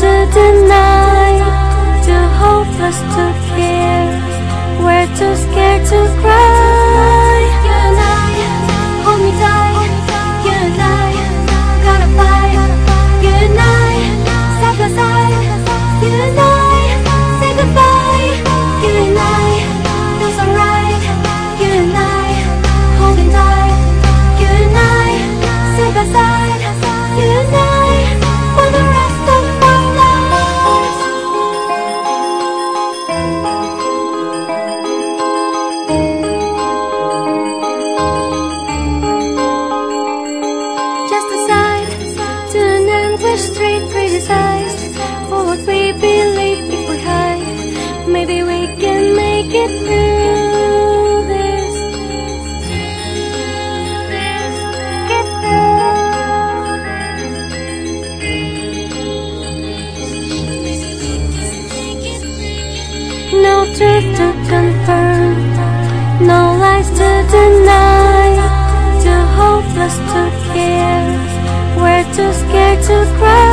to deny, too hopeless to care. We're too scared to cry. You and I, hold me tight. You and I, gotta fight. You and I, side by side. You and I, say goodbye. You and I, feels alright. You and I, holding tight. You and I, side by side. You and I, for the rest of our lives. Just a side to an endless street, criticized for what we believe. If we hide, maybe we can make it through this. Get through. No truth to confirm, no lies to deny, too hopeless to care. We're too scared to cry.